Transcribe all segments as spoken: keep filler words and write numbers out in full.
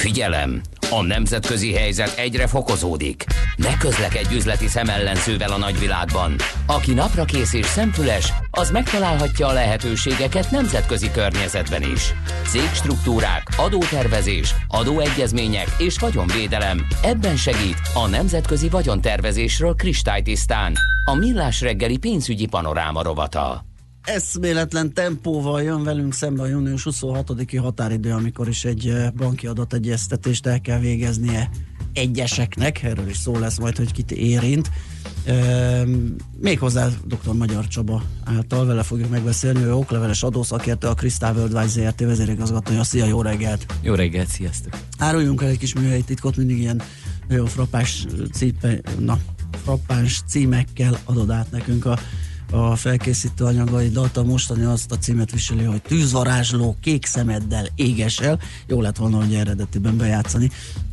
Figyelem! A nemzetközi helyzet egyre fokozódik. Ne közlekedj üzleti szemellenzővel a nagyvilágban. Aki naprakész és szemfüles, az megtalálhatja a lehetőségeket nemzetközi környezetben is. Cégstruktúrák, adótervezés, adóegyezmények és vagyonvédelem. Ebben segít a Nemzetközi Vagyontervezésről kristálytisztán. A Millás reggeli pénzügyi panoráma rovata. Eszméletlen tempóval jön velünk szembe a június huszonhatodiki határidő, amikor is egy banki adategyeztetést el kell végeznie egyeseknek, erről is szó lesz majd, hogy kit érint. E, méghozzá dr. Magyar Csaba által, vele fogjuk megbeszélni, ő okleveles adószakértő, a Crystal Worldwide zé er té vezérigazgatója. Szia, jó reggelt! Jó reggelt, sziasztok! Áruljunk el egy kis műhelyi titkot, mindig ilyen nagyon frappás, cípe, na, frappáns címekkel adod át nekünk a a felkészítő anyagaidat. A mostani azt a címet viseli, hogy tűzvarázsló kék szemeddel éges el. Jó lett volna, hogy eredetiben bejátszani.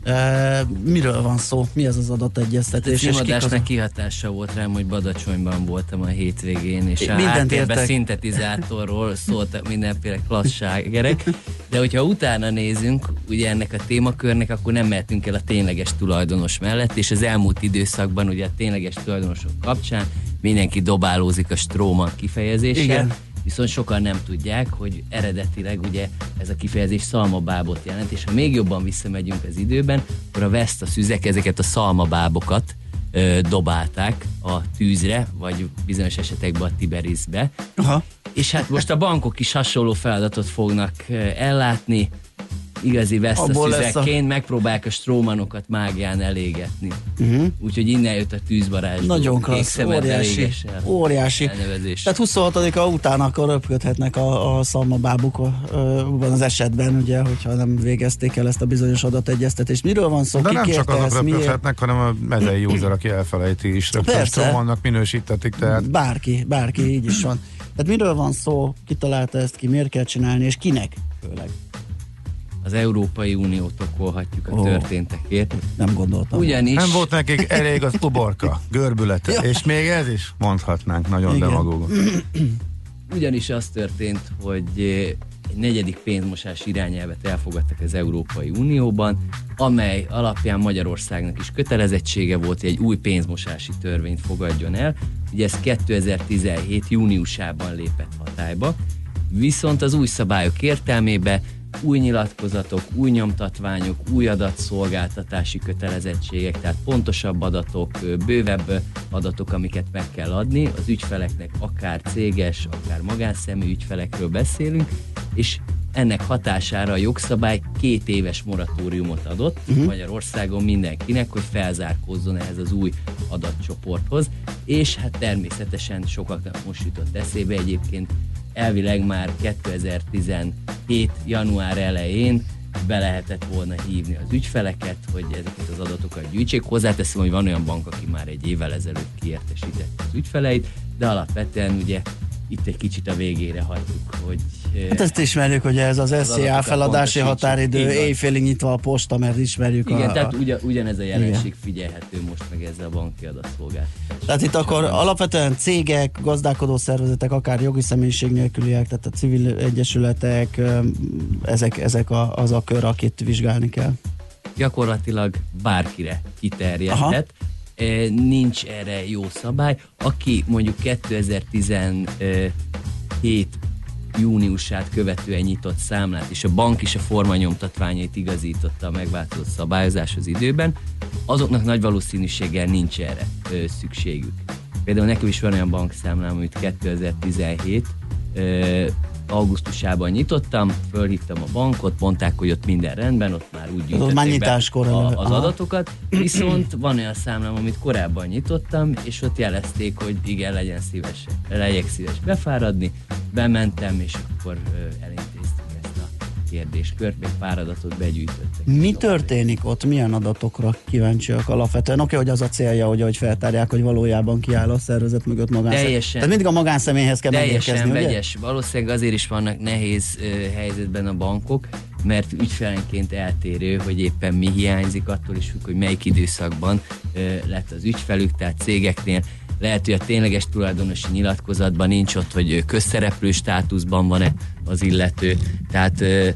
E, miről van szó? Mi ez az adategyeztetés? A címadásnak kihatása volt rám, hogy Badacsonyban voltam a hétvégén, és a háttérben szintetizátorról szóltak mindenféle klasszágerek, de hogyha utána nézünk ugye ennek a témakörnek, akkor nem mehetünk el a tényleges tulajdonos mellett, és az elmúlt időszakban ugye a tényleges tulajdonosok kapcsán mindenki dobálózik a stróman kifejezéssel. Igen. Viszont sokan nem tudják, hogy eredetileg ugye ez a kifejezés szalmabábot jelent, és ha még jobban visszamegyünk az időben, akkor a Veszta szüzek ezeket a szalmabábokat ö, dobálták a tűzre, vagy bizonyos esetekben a Tiberisbe. Aha. És hát most a bankok is hasonló feladatot fognak ö, ellátni, igazi Veszta szüzekként a... megpróbálják a strómanokat mágián elégetni. Uh-huh. Úgyhogy innen jött a tűzvarázsló. Nagyon klassz, óriási. óriási. Tehát huszonhatodika után akkor röpködhetnek a, a szalmabábuk abban az esetben, ugye, hogyha nem végezték el ezt a bizonyos adategyeztetést. Miről van szó? De ki nem csak azok röpködhetnek, hanem a mezei user, aki elfelejti is. Strómannak minősítetik, tehát... Bárki, bárki, így is van. Tehát miről van szó? Ki találta ezt ki? Miért kell csinálni? És kinek főleg? Az Európai Uniót okolhatjuk a oh, történtekért. Nem gondoltam. Ugyanis... Nem volt nekik elég az uborka, görbülete, ja. És még ez is mondhatnánk nagyon demagógon. Ugyanis az történt, hogy egy negyedik pénzmosás irányelvet elfogadtak az Európai Unióban, amely alapján Magyarországnak is kötelezettsége volt, hogy egy új pénzmosási törvényt fogadjon el. Ugye ez kétezer-tizenhét júniusában lépett hatályba, viszont az új szabályok értelmében új nyilatkozatok, új nyomtatványok, új adatszolgáltatási kötelezettségek, tehát pontosabb adatok, bővebb adatok, amiket meg kell adni az ügyfeleknek, akár céges, akár magánszemély ügyfelekről beszélünk, és ennek hatására a jogszabály két éves moratóriumot adott uh-huh. Magyarországon mindenkinek, hogy felzárkózzon ehhez az új adatcsoporthoz, és hát természetesen sokaknak most jutott eszébe egyébként, elvileg már kétezer-tizenhét január elején be lehetett volna hívni az ügyfeleket, hogy ezeket az adatokat gyűjtsék. Hozzáteszem, hogy van olyan bank, aki már egy évvel ezelőtt kiértesítette az ügyfeleit, de alapvetően ugye itt egy kicsit a végére hagyjuk, hogy... Hát ezt ismerjük, hogy ez az es zé á feladási határidő, éjfélig nyitva a posta, mert ismerjük. Igen, a... tehát ugyan, ugyanez a jelenség igen. figyelhető most meg ezzel a banki adatszolgáltatásra. Tehát itt akkor alapvetően cégek, gazdálkodó szervezetek, akár jogi személyiség nélküliek, tehát a civil egyesületek, ezek, ezek a, az a kör, akit vizsgálni kell. Gyakorlatilag bárkire kiterjedhet. E, nincs erre jó szabály. Aki mondjuk kétezer-tizenhét júniusát követően nyitott számlát, és a bank is a formanyomtatványait igazította a megváltozott szabályozáshoz időben, azoknak nagy valószínűséggel nincs erre ö, szükségük. Például nekem is van olyan bankszámlám, amit kétezer-tizenhét ö, augusztusában nyitottam, fölhívtam a bankot, mondták, hogy ott minden rendben, ott már úgy gyűjtötték be a, az adatokat, viszont van olyan számlám, amit korábban nyitottam, és ott jelezték, hogy igen, legyen szíves, legyek szíves befáradni, bementem, és akkor elintéztük ezt a kérdéskört, még pár adatot begyűjtöttek. Mi történik ott? Milyen adatokra kíváncsiak alapvetően? Oké, okay, hogy az a célja, hogy, hogy feltárják, hogy valójában ki áll a szervezet mögött magánszemély. Teljesen. Tehát mindig a magánszemélyhez kell megérkezni, ugye? Teljesen vegyes. Valószínűleg azért is vannak nehéz uh, helyzetben a bankok, mert ügyfelenként eltérő, hogy éppen mi hiányzik, attól is függ, hogy melyik időszakban uh, lett az ügyfelük, tehát cégeknél lehet, hogy a tényleges tulajdonosi nyilatkozatban nincs ott, hogy közszereplő státuszban van-e az illető. Tehát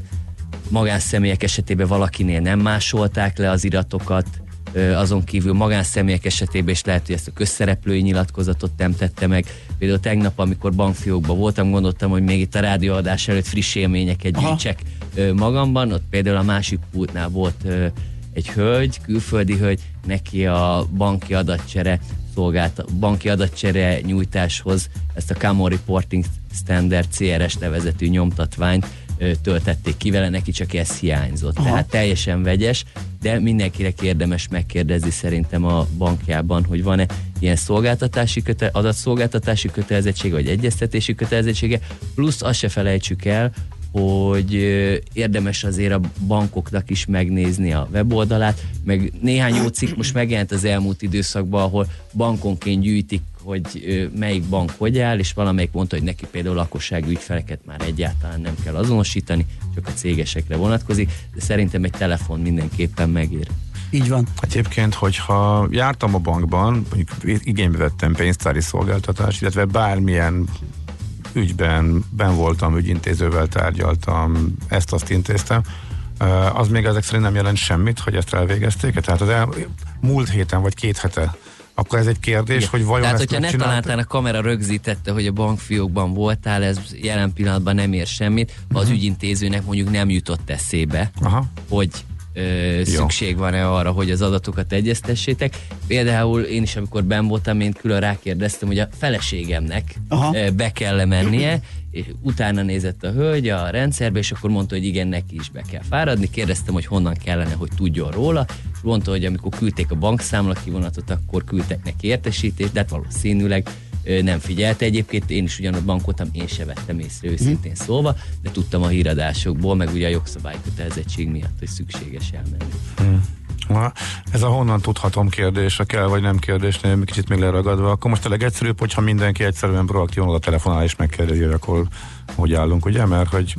magánszemélyek esetében valakinél nem másolták le az iratokat, azon kívül magánszemélyek esetében is lehet, hogy ezt a közszereplői nyilatkozatot nem tette meg. Például tegnap, amikor bankfiókban voltam, gondoltam, hogy még itt a rádióadás előtt friss élményeket gyűjtsek magamban. Ott például a másik pultnál volt egy hölgy, külföldi hölgy, neki a banki adatcsere szolgált, banki adatcsere nyújtáshoz ezt a Common Reporting Standard cé er es nevezetű nyomtatványt töltették ki vele, neki csak ez hiányzott. Aha. Tehát teljesen vegyes, de mindenkinek érdemes megkérdezni szerintem a bankjában, hogy van-e ilyen szolgáltatási köte, adatszolgáltatási kötelezettsége, vagy egyeztetési kötelezettsége, plusz azt se felejtsük el, hogy érdemes azért a bankoknak is megnézni a weboldalát, meg néhány jó cikk most megjelent az elmúlt időszakban, ahol bankonként gyűjtik, hogy melyik bank hogy áll, és valamelyik mondta, hogy neki például lakossági ügyfeleket már egyáltalán nem kell azonosítani, csak a cégesekre vonatkozik, de szerintem egy telefon mindenképpen megér. Így van. Egyébként, hogyha jártam a bankban, mondjuk igénybe vettem pénztári szolgáltatást, illetve bármilyen ügyben ben voltam, ügyintézővel tárgyaltam, ezt-azt intéztem, az még ezek szerint nem jelent semmit, hogy ezt elvégezték. Tehát az el, múlt héten vagy két hete, akkor ez egy kérdés, igen, hogy vajon tehát, ezt hogyha nettaláltán a kamera rögzítette, hogy a bankfiókban voltál, ez jelen pillanatban nem ér semmit, ha uh-huh. az ügyintézőnek mondjuk nem jutott eszébe, aha. hogy Ö, szükség van-e arra, hogy az adatokat egyeztessétek. Például én is, amikor benn voltam, én külön rákérdeztem, hogy a feleségemnek aha. be kell mennie, és utána nézett a hölgy a rendszerbe, és akkor mondta, hogy igen, neki is be kell fáradni. Kérdeztem, hogy honnan kellene, hogy tudjon róla, és mondta, hogy amikor küldték a bankszámla kivonatot, akkor küldtek neki értesítést, de hát valószínűleg nem figyelte. Egyébként én is ugyanott bankoltam, én se vettem észre őszintén hmm. szólva, de tudtam a híradásokból, meg ugye a jogszabály kötelezettség miatt, hogy szükséges elmenni. Hmm. Na, ez a honnan tudhatom kérdés, a kell vagy nem kérdésnél kicsit még leragadva, akkor most a legegyszerűbb, hogyha mindenki egyszerűen proaktívan oda telefonál és megkérdezi, hogy akkor hogy állunk, ugye? Mert hogy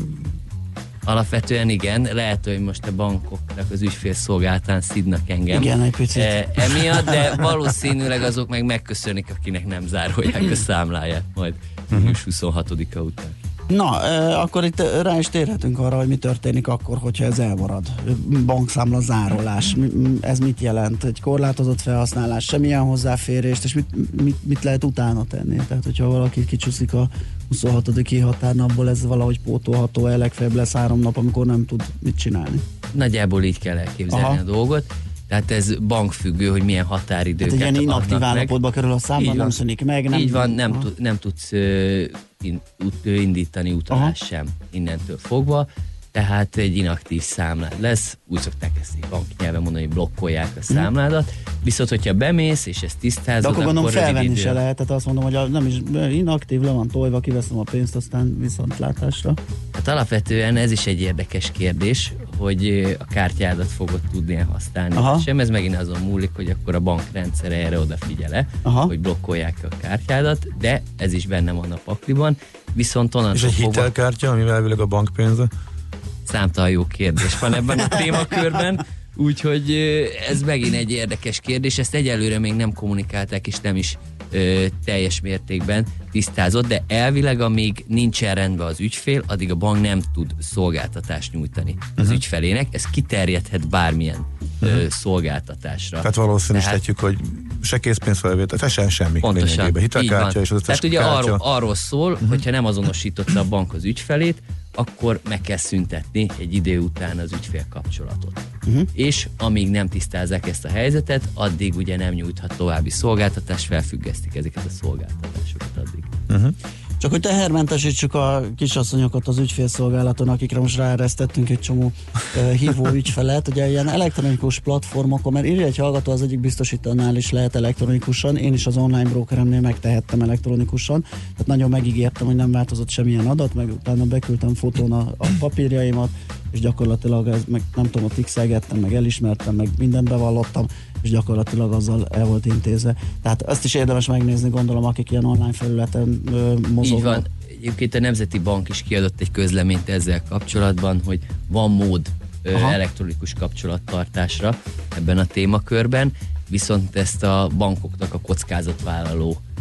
alapvetően igen, lehet, hogy most a bankoknak az ügyfélszolgáltán szidnak engem. Igen, egy picit. E, emiatt, de valószínűleg azok meg megköszönik, akinek nem zárolják a számláját majd június huszonhatodika után. Na, e, akkor itt rá is térhetünk arra, hogy mi történik akkor, hogyha ez elmarad. Bankszámla zárolás. Ez mit jelent? Egy korlátozott felhasználás, semmilyen hozzáférést, és mit, mit, mit lehet utána tenni? Tehát, hogyha valaki kicsúszik a huszonhatodiki határnapból, ez valahogy pótolható, legfeljebb lesz három nap, amikor nem tud mit csinálni. Nagyjából így kell elképzelni aha. a dolgot. Tehát ez bankfüggő, hogy milyen határidőket hát adnak meg. Hát ilyen inaktív állapotba kerül a számban, nem szűnik meg. Nem, így van, nem, tud, nem tudsz uh, in, ut, indítani utalást sem innentől fogva. Tehát egy inaktív számlád lesz, úgy szokták ezt így banknyelven mondani, hogy blokkolják a számládat, viszont hogyha bemész és ezt tisztázod, de akkor gondolom akkor felvenni idő... se lehet, tehát azt mondom, hogy a, nem is inaktív, le van tolva, kiveszem a pénzt, aztán viszontlátásra. Hát alapvetően ez is egy érdekes kérdés, hogy a kártyádat fogod tudni használni. Aha. Sem, ez megint azon múlik, hogy akkor a bankrendszere erre odafigyele, aha. hogy blokkolják a kártyádat, de ez is benne van a pakliban, viszont onnantól és egy fogva... hitelkártya, amivel elvileg a bankpénze? Számtalan jó kérdés van ebben a témakörben, úgyhogy ez megint egy érdekes kérdés, ezt egyelőre még nem kommunikálták, és nem is ö, teljes mértékben tisztázott, de elvileg amíg nincsen rendben az ügyfél, addig a bank nem tud szolgáltatást nyújtani az uh-huh. ügyfelének, ez kiterjedhet bármilyen uh-huh. ö, szolgáltatásra. Tehát valószínűsítjük, Tehát, hogy se készpénzfelvétel, se semmi. Pontosan, hitelkártya és az Tehát ugye kártya. arról, arról szól, uh-huh. hogyha nem azonosította a bank az ügyfelét, akkor meg kell szüntetni egy idő után az ügyfél kapcsolatot. Uh-huh. És amíg nem tisztázzák ezt a helyzetet, addig ugye nem nyújthat további szolgáltatást, felfüggesztik ezeket a szolgáltatásokat addig. Uh-huh. Csak hogy tehermentesítsük a kisasszonyokat az ügyfélszolgálaton, akikre most ráeresztettünk egy csomó uh, hívó ügyfelet, ugye ilyen elektronikus platformokon, mert írja egy hallgató, az egyik biztosítónál is lehet elektronikusan, én is az online brokeremnél megtehettem elektronikusan, tehát nagyon megígértem, hogy nem változott semmilyen adat, meg utána beküldtem fotón a, a papírjaimat, és gyakorlatilag ez, meg nem tudom, ott x-elgettem, meg elismertem, meg mindent bevallottam, és gyakorlatilag azzal el volt intézve. Tehát ezt is érdemes megnézni, gondolom, akik ilyen online felületen ö, mozognak. Így van. Egyébként a Nemzeti Bank is kiadott egy közleményt ezzel kapcsolatban, hogy van mód ö, elektronikus kapcsolattartásra ebben a témakörben, viszont ezt a bankoknak a kockázatvállaló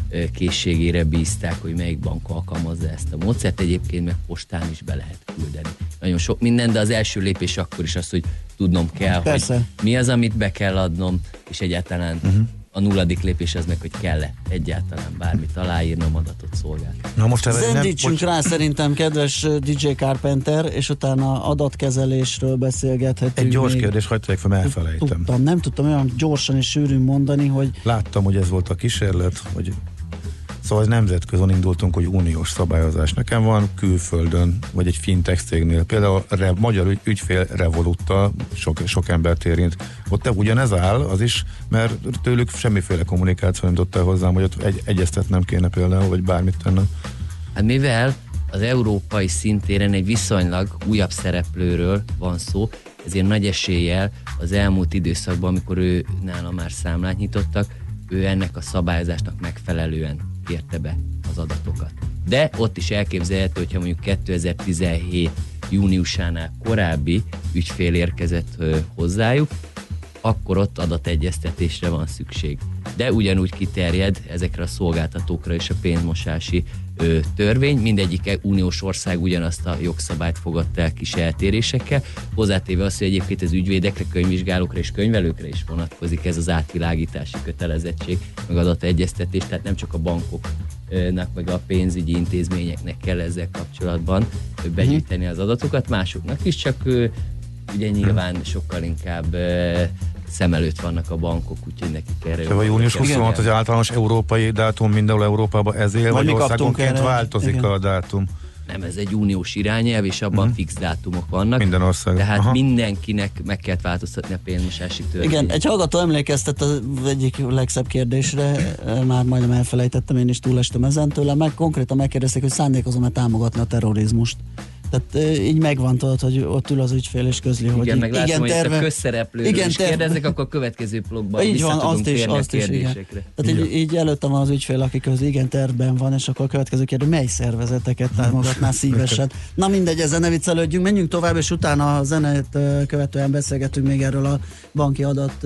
készségére bízták, hogy melyik bank alkalmazza ezt a módszert, egyébként meg postán is be lehet küldeni. Nagyon sok minden, de az első lépés akkor is az, hogy tudnom kell, Persze. hogy mi az, amit be kell adnom, és egyáltalán uh-huh. a nulladik lépés az meg, hogy kell-e egyáltalán bármit aláírnom, adatot szolgáltatni. Zendítsünk rá szerintem, kedves dé dzsé Carpenter, és utána adatkezelésről beszélgethetünk. Egy gyors még. kérdés, hagyd tegyek fel, elfelejtem. Tudtam, nem tudtam olyan gyorsan és sűrűn mondani, hogy... Láttam, hogy ez volt a kísérlet, hogy szóval nemzetközön indultunk, hogy uniós szabályozás. Nekem van külföldön, vagy egy fintech cégnél, például a magyar ügy, ügyfél Revolutta, sok, sok embert érint. Ott ugyanez áll, az is, mert tőlük semmiféle kommunikáció nem tudta hozzám, hogy ott egy, egyeztetnem kéne például, vagy bármit tennem. Hát mivel az európai szintéren egy viszonylag újabb szereplőről van szó, ezért nagy eséllyel az elmúlt időszakban, amikor ő nála már számlát nyitottak, ő ennek a szabályozásnak megfelelően kérte be az adatokat. De ott is elképzelhető, hogyha mondjuk kétezer-tizenhét júniusánál korábbi ügyfél érkezett ö, hozzájuk, akkor ott adategyeztetésre van szükség. De ugyanúgy kiterjed ezekre a szolgáltatókra és a pénzmosási ö, törvény. Mindegyik uniós ország ugyanazt a jogszabályt fogadta el kis eltérésekkel. Hozzátéve azt, hogy egyébként az ügyvédekre, könyvvizsgálókra és könyvelőkre is vonatkozik ez az átvilágítási kötelezettség, meg adategyeztetés, tehát nem csak a bankoknak, meg a pénzügyi intézményeknek kell ezzel kapcsolatban begyűjteni az adatokat, másoknak is, csak ö, ugye nyilván sokkal inkább uh, szem előtt vannak a bankok, úgyhogy nekik erre... Szóval június huszonhat az általános európai dátum mindenhol Európában, ezért vagy országonként változik igen. a dátum? Nem, ez egy uniós irányelv, és abban uh-huh. fix dátumok vannak. Minden ország. Tehát Aha. mindenkinek meg kell változtatni a pénzmosási törvényt. Igen, egy hallgató emlékeztet az egyik legszebb kérdésre, már majdnem elfelejtettem, én is túlestem ezen tőle, meg konkrétan megkérdezték, hogy szándékozom-e támogatni a terrorizmust. Tehát így megvan, tudod, hogy ott ül az ügyfél és közli, igen, hogy igen, meg látom, igen, terve, hogy a közszereplőről igen, is terve, kérdezek, akkor a következő blogban így vissza van, tudunk azt is, térni azt a is, kérdésekre. Tehát így, így előttem van az ügyfél, aki közli, igen, tervben van, és akkor a következő kérdés, mely szervezeteket támogatná szívesen. Na mindegy, ezzel ne viccelődjünk, menjünk tovább, és utána a zenét követően beszélgetünk még erről a banki adat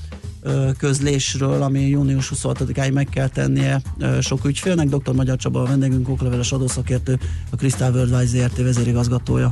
közlésről, ami június huszonhatodikáig meg kell tennie sok ügyfélnek. doktor Magyar Csaba a vendégünk, okleveles adószakértő, a Crystal Worldwide zé er té vezérigazgatója.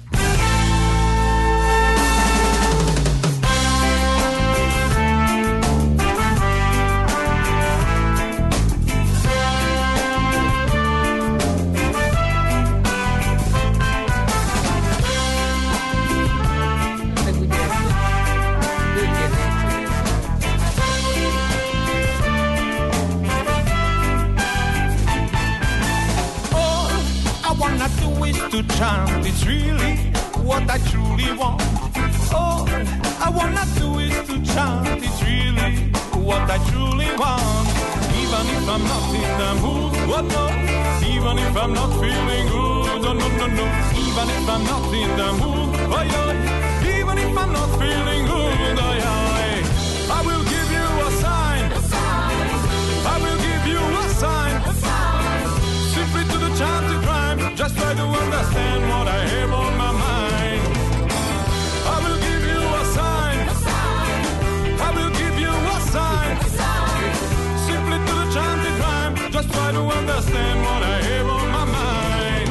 To chant, it's really what I truly want. All I wanna do is to chant, it's really what I truly want. Even if I'm not in the mood, what no? Even if I'm not feeling good, oh no, no, no. Even if I'm not in the mood, oh yeah. Even if I'm not feeling good, oh yeah. I will give you a sign. A sign. I will give you a sign. A sign. Simply to the chanted rhyme. Just try to understand what I have on my mind. I will give you a sign. A sign. I will give you a sign. A sign. Simply to the chanted rhyme. Just try to understand what I have on my mind.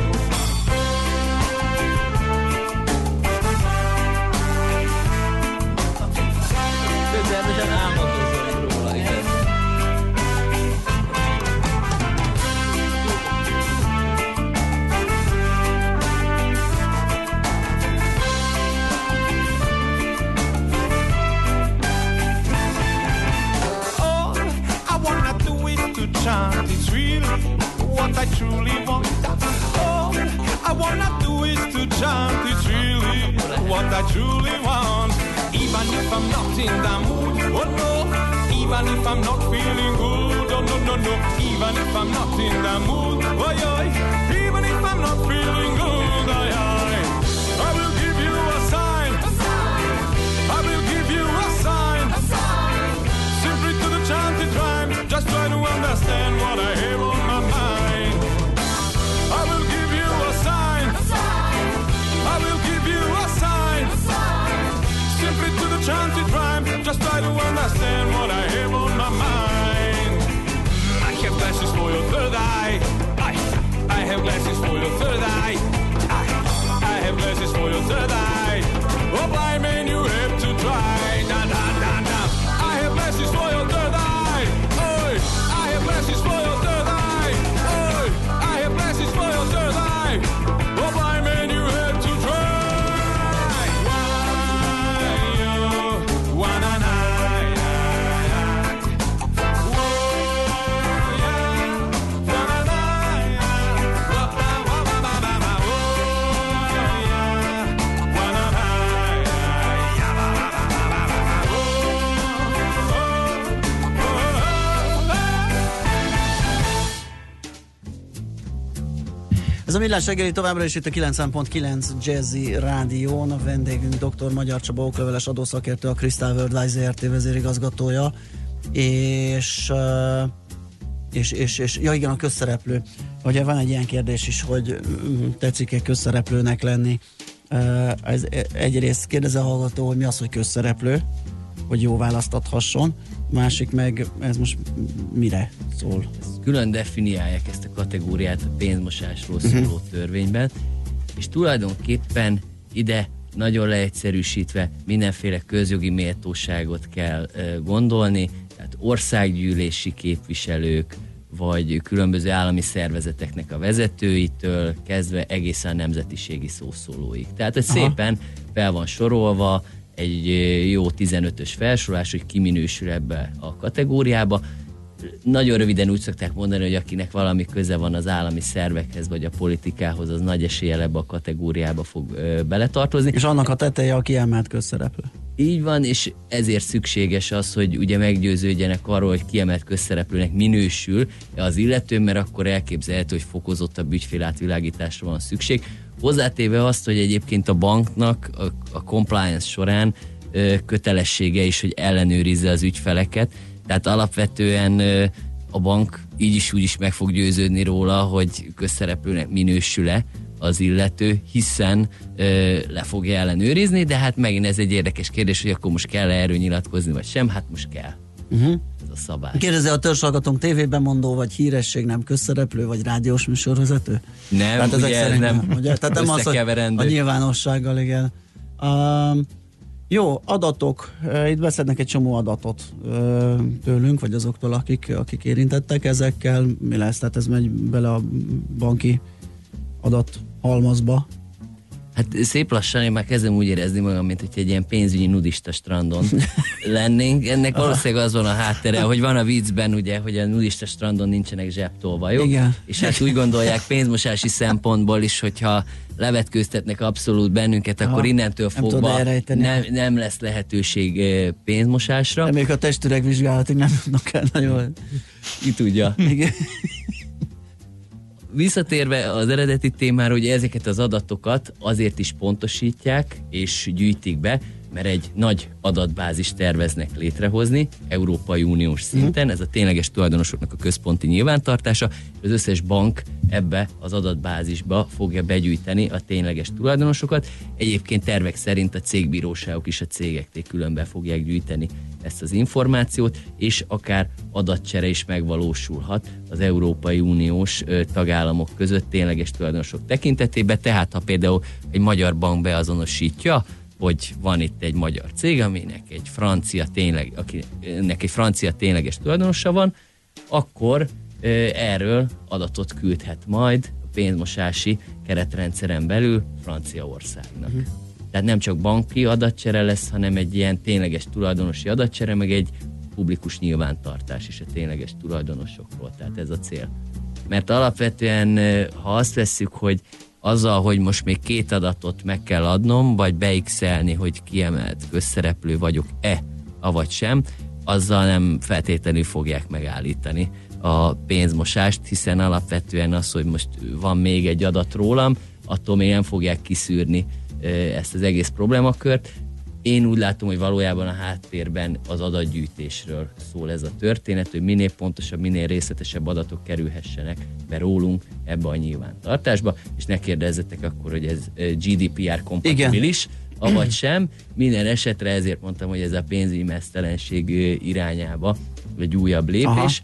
Közelmesen álmodozom róla, igen. Chant, it's really what I truly want. All I wanna do is to chant, it's really what I truly want. Even if I'm not in the mood, oh no. Even if I'm not feeling good, oh no, no, no. Even if I'm not in the mood, oh yeah. Even if I'm not feeling good, oh yeah. I will give you a sign. A sign. I will give you a sign. A sign. Simply to the chanted rhyme. Just try to understand what I have on my mind. I will give you a sign. A sign. I will give you a sign. A sign. Simply to the chanted rhyme. Just try to understand what I have on my mind. I can't pass this your third eye. I, I have glasses for your third eye. I, I have glasses for your third eye. Oh, blind man, you have to try. Na na na na. I have glasses for your third eye. Oh, I have glasses for your third eye. Oh, I have glasses for your third eye. Oh, blind man, you have to try. Why you wanna na? Ez a Millás reggeli továbbra is itt a kilencven pont kilenc Jazzy Rádión. A vendégünk dr. Magyar Csaba okleveles adószakértő, a Crystal Worldwide zé er té vezérigazgatója, és, és, és, és ja igen, a közszereplő. Ugye van egy ilyen kérdés is, hogy tetszik-e közszereplőnek lenni. Ez egyrészt kérdezi a hallgató, hogy mi az, hogy közszereplő, hogy jó választathasson. Másik meg, ez most mire szól? Külön definiálják ezt a kategóriát a pénzmosásról szóló uh-huh. törvényben, és tulajdonképpen ide nagyon leegyszerűsítve mindenféle közjogi méltóságot kell uh, gondolni, tehát országgyűlési képviselők, vagy különböző állami szervezeteknek a vezetőitől kezdve egészen nemzetiségi szószólóig. Tehát ez szépen fel van sorolva, egy jó tizenötös felsorolás, hogy ki minősül ebbe a kategóriába. Nagyon röviden úgy szokták mondani, hogy akinek valami köze van az állami szervekhez, vagy a politikához, az nagy eséllyel ebbe a kategóriába fog ö, beletartozni. És annak a teteje a kiemelt közszereplő. Így van, és ezért szükséges az, hogy ugye meggyőződjenek arról, hogy kiemelt közszereplőnek minősül az illető, mert akkor elképzelhető, hogy fokozottabb ügyfélátvilágításra van szükség. Hozzátéve azt, hogy egyébként a banknak a, a compliance során ö, kötelessége is, hogy ellenőrizze az ügyfeleket, tehát alapvetően ö, a bank így is úgy is meg fog győződni róla, hogy közszereplőnek minősül-e az illető, hiszen ö, le fogja ellenőrizni, de hát megint ez egy érdekes kérdés, hogy akkor most kell erről nyilatkozni, vagy sem, hát most kell. Uh-huh. Ez a szabály. Kérdezi a törzshallgatónk, tévében mondó, vagy híresség, nem közszereplő, vagy rádiós műsorvezető? Nem, tehát ugye ez nem, nem ugye? Tehát nem az, hogy a nyilvánossággal, igen. Um, jó, adatok. Itt beszednek egy csomó adatot uh, tőlünk, vagy azoktól, akik, akik érintettek ezekkel. Mi lesz? Tehát ez megy bele a banki adat halmazba. Hát szép lassan én már kezdem úgy érezni magam, mint hogy egy ilyen pénzügyi nudista strandon lennénk. Ennek valószínűleg az van a háttere, hogy van a viccben ugye, hogy a nudista strandon nincsenek zsebtolvajok. Igen. És hát úgy gondolják pénzmosási szempontból is, hogyha levetkőztetnek abszolút bennünket, Aha, akkor innentől fogva nem, nem lesz lehetőség pénzmosásra. De még a testüregvizsgálatig nem tudnak el nagyon. Ki tudja. Igen. Visszatérve az eredeti témára, hogy ezeket az adatokat azért is pontosítják és gyűjtik be, mert egy nagy adatbázist terveznek létrehozni Európai Uniós szinten, ez a tényleges tulajdonosoknak a központi nyilvántartása, az összes bank ebbe az adatbázisba fogja begyűjteni a tényleges tulajdonosokat. Egyébként tervek szerint a cégbíróságok is a cégeknél különben fogják gyűjteni ezt az információt, és akár adatcsere is megvalósulhat az Európai Uniós ö, tagállamok között tényleges tulajdonosok tekintetében, tehát ha például egy magyar bank beazonosítja, hogy van itt egy magyar cég, aminek egy francia tényleg, akinek egy francia tényleges tulajdonosa van, akkor e, erről adatot küldhet majd a pénzmosási keretrendszeren belül Franciaországnak. Uh-huh. Tehát nem csak banki adatcsere lesz, hanem egy ilyen tényleges tulajdonosi adatcsere, meg egy publikus nyilvántartás is a tényleges tulajdonosokról. Tehát ez a cél. Mert alapvetően, ha azt vesszük, hogy azzal, hogy most még két adatot meg kell adnom, vagy beixelni, hogy kiemelt közszereplő vagyok-e, avagy sem, azzal nem feltétlenül fogják megállítani a pénzmosást, hiszen alapvetően az, hogy most van még egy adat rólam, attól még nem fogják kiszűrni ezt az egész problémakört. Én úgy látom, hogy valójában a háttérben az adatgyűjtésről szól ez a történet, hogy minél pontosabb, minél részletesebb adatok kerülhessenek be rólunk ebbe a nyilvántartásba, és ne kérdezzetek akkor, hogy ez gé dé pé er kompatibilis, avagy sem. Minden esetre ezért mondtam, hogy ez a pénzügyi meztelenség irányába egy újabb lépés. Aha.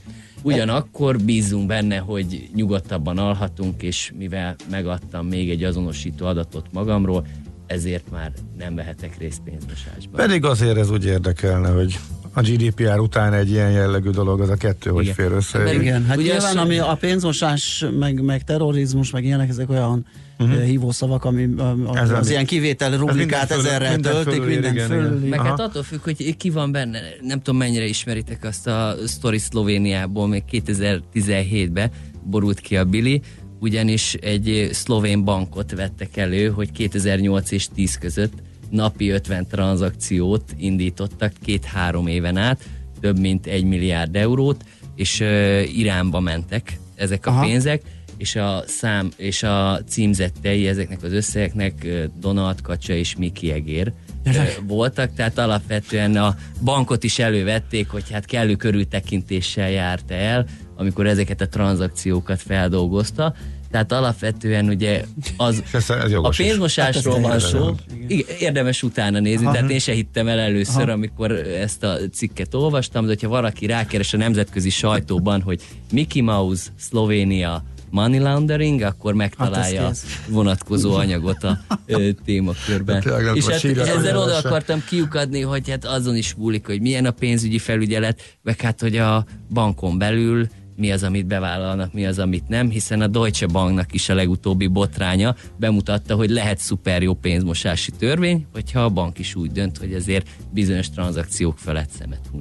Ugyanakkor bízunk benne, hogy nyugodtabban alhatunk, és mivel megadtam még egy azonosító adatot magamról, ezért már nem vehetek részt pénzmosásban. Pedig azért ez úgy érdekelne, hogy a gé dé pé er után egy ilyen jellegű dolog, az a kettő, hogy fér össze. Hát igen, hát ugye nyilván az, ami a pénzmosás, meg, meg terrorizmus, meg ilyenek, ezek olyan uh-huh. hívószavak, ami a, az, az ilyen kivétel rubrikát ezerrel töltik, minden igen, fölül. meg hát attól függ, hogy ki van benne. Nem tudom, mennyire ismeritek azt a sztori Szlovéniából, még kétezer-tizenhétben borult ki a Billy, ugyanis egy szlovén bankot vettek elő, hogy kétezer-nyolc és tíz között napi ötven tranzakciót indítottak két-három éven át, több mint egy milliárd eurót, és uh, Iránba mentek ezek a Aha. pénzek, és a szám és a címzettei ezeknek az összegeknek uh, Donald Kacsa és Miki Egér uh, voltak, tehát alapvetően a bankot is elővették, hogy hát kellő körültekintéssel járta el, amikor ezeket a tranzakciókat feldolgozta. Tehát alapvetően ugye az ez, ez a pénzmosásról van szó, érdemes utána nézni, Aha. tehát én se hittem el először, Aha. amikor ezt a cikket olvastam, de hogyha valaki rákeres a nemzetközi sajtóban, hogy Mickey Mouse, Szlovénia, money laundering, akkor megtalálja hát vonatkozó anyagot a ö, témakörben. És hát ezzel oda akartam kiukadni, hogy hát azon is múlik, hogy milyen a pénzügyi felügyelet, meg hát, hogy a bankon belül mi az, amit bevállalnak, mi az, amit nem, hiszen a Deutsche Banknak is a legutóbbi botránya bemutatta, hogy lehet szuper jó pénzmosási törvény, hogyha a bank is úgy dönt, hogy ezért bizonyos tranzakciók felett szemet húny.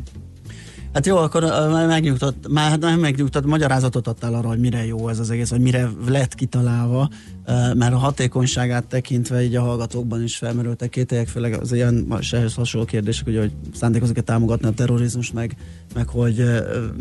Hát jó, akkor uh, megnyugtott, már nem megnyugtott, magyarázatot adtál arra, hogy mire jó ez az egész, hogy mire lett kitalálva, uh, mert a hatékonyságát tekintve így a hallgatókban is felmerültek kételyek, főleg az ilyen ehhez hasonló kérdések, ugye, hogy szándékozik-e támogatni a terrorizmus, meg, meg hogy uh,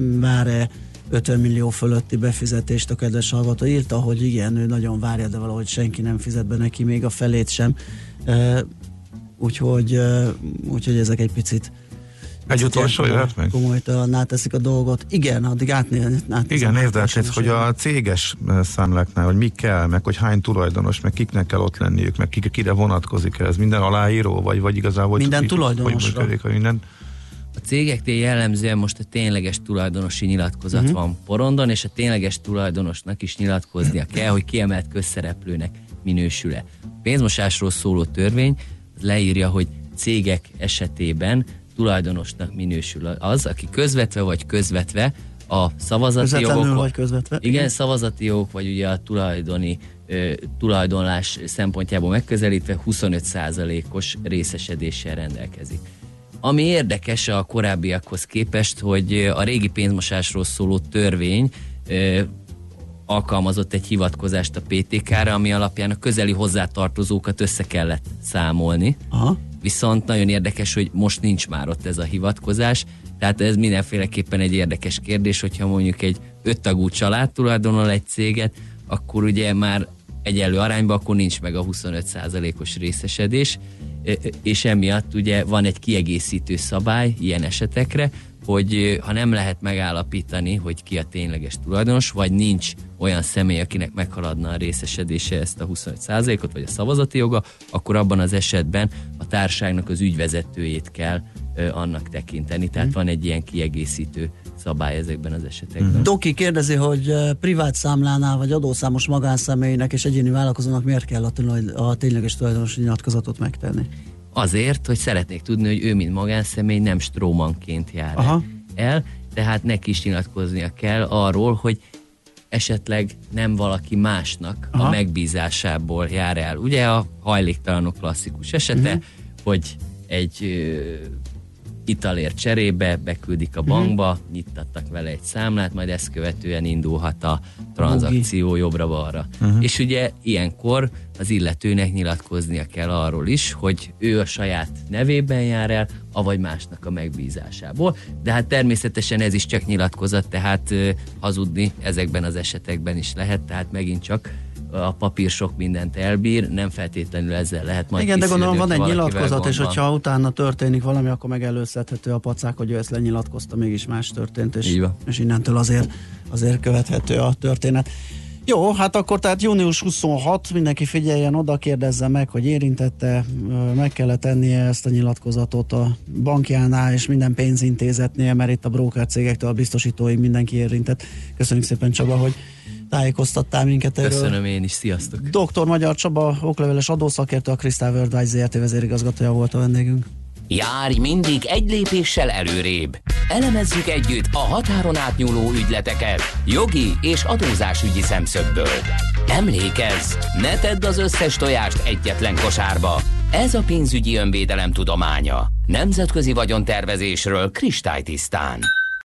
már ötven millió fölötti befizetést a kedves hallgató írta, hogy igen, ő nagyon várja, de valahogy senki nem fizet be neki, még a felét sem. Uh, úgyhogy, uh, úgyhogy ezek egy picit egy utolsó jöhet meg? Komolytalanná teszik a dolgot. Igen, addig átnézni. Igen, nézd át, hogy a céges számláknál, hogy mi kell, meg hogy hány tulajdonos, meg kiknek kell ott lenniük, meg kik, kire vonatkozik ez, minden aláíró, vagy, vagy igazából... Minden hogy, tulajdonosra. Hogy működik, minden... A cégeknél jellemzően most a tényleges tulajdonosi nyilatkozat uh-huh. van porondon, és a tényleges tulajdonosnak is nyilatkoznia kell, hogy kiemelt közszereplőnek minősül-e. A pénzmosásról szóló törvény leírja, hogy cégek esetében tulajdonosnak minősül az, aki közvetve vagy közvetve a szavazati jogok, vagy közvetve. Igen, igen, szavazati jogok, vagy ugye a tulajdoni ö, tulajdonlás szempontjából megközelítve huszonöt százalékos részesedéssel rendelkezik. Ami érdekes a korábbiakhoz képest, hogy a régi pénzmosásról szóló törvény ö, alkalmazott egy hivatkozást a pé té ká-ra, ami alapján a közeli hozzátartozókat össze kellett számolni. Aha. Viszont nagyon érdekes, hogy most nincs már ott ez a hivatkozás, tehát ez mindenféleképpen egy érdekes kérdés, hogyha mondjuk egy öttagú család tulajdonol egy céget, akkor ugye már egyenlő arányban akkor nincs meg a huszonöt százalékos részesedés, és emiatt ugye van egy kiegészítő szabály ilyen esetekre, hogy ha nem lehet megállapítani, hogy ki a tényleges tulajdonos, vagy nincs olyan személy, akinek meghaladna a részesedése ezt a huszonöt százalékot, vagy a szavazati joga, akkor abban az esetben a társaságnak az ügyvezetőjét kell ö, annak tekinteni. Tehát hmm. van egy ilyen kiegészítő szabály ezekben az esetekben. Hmm. Doki kérdezi, hogy privát számlánál, vagy adószámos magánszemélynek és egyéni vállalkozónak miért kell a, tulajd- a tényleges tulajdonosi nyilatkozatot megtenni? Azért, hogy szeretnék tudni, hogy ő, mint magánszemély nem strómanként jár Aha. el, tehát neki is nyilatkoznia kell arról, hogy esetleg nem valaki másnak Aha. a megbízásából jár el. Ugye a hajléktalanok klasszikus esete, uh-huh. hogy egy ö, italért cserébe beküldik a bankba, uh-huh. nyittattak vele egy számlát, majd ezt követően indulhat a tranzakció jobbra-balra. Uh-huh. És ugye ilyenkor az illetőnek nyilatkoznia kell arról is, hogy ő a saját nevében jár el, avagy másnak a megbízásából. De hát természetesen ez is csak nyilatkozat, tehát uh, hazudni ezekben az esetekben is lehet, tehát megint csak a papír sok mindent elbír, nem feltétlenül ezzel lehet majd igen, de gondolom van egy nyilatkozat, és hogyha utána történik valami, akkor megelőzhető a pacák, hogy ő ezt lenyilatkozta, mégis más történt, és, és innentől azért, azért követhető a történet. Jó, hát akkor tehát június huszonhat, mindenki figyeljen oda, kérdezze meg, hogy érintette, meg kellett tennie ezt a nyilatkozatot a bankjánál és minden pénzintézetnél, mert itt a broker cégektől a biztosítóig mindenki érintett. Köszönjük szépen, Csaba, hogy tájékoztattál minket erről. Köszönöm én is, sziasztok! doktor Magyar Csaba, okleveles adószakértő, a Crystal Worldwide zé er té vezérigazgatója volt a vendégünk. Járj mindig egy lépéssel előrébb. Elemezzük együtt a határon átnyúló ügyleteket jogi és adózásügyi szemszögből. Emlékezz, ne tedd az összes tojást egyetlen kosárba. Ez a pénzügyi önvédelem tudománya. Nemzetközi vagyontervezésről kristálytisztán.